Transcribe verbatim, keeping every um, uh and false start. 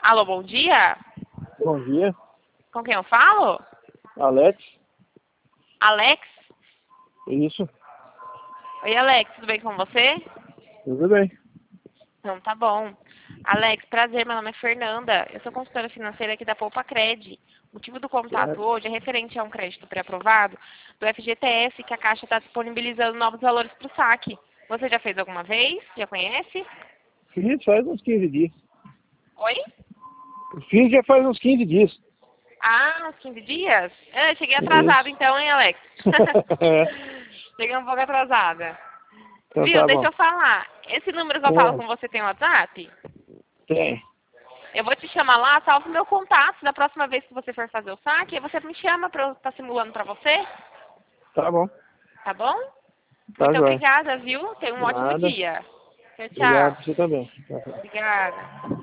Alô, bom dia. Bom dia, Com quem eu falo? Alex. Alex? Isso, Oi, Alex, tudo bem com você? tudo bem. Então, tá bom. Alex, prazer, meu nome é Fernanda. Eu sou consultora financeira aqui da Poupa Cred. O motivo do contato Certo. hoje é referente a um crédito pré-aprovado do F G T S, que a Caixa está disponibilizando novos valores para o saque. Você já fez alguma vez? Já conhece? Fiz faz uns quinze dias. Oi? Fiz já faz uns quinze dias. Ah, uns quinze dias? Ah, cheguei atrasada Isso. então, hein, Alex? Cheguei um pouco atrasada. Então Viu? tá Deixa bom. eu falar. Esse número que eu falo É, com você tem WhatsApp? tem. Eu vou te chamar lá, salve meu contato. Da próxima vez que você for fazer o saque, aí você me chama pra eu estar simulando pra você. Tá bom. Tá bom? Tá Muito jóia. obrigada, viu? Tenha um ótimo Nada. dia. Tchau, Obrigado, tchau. você também. Obrigada.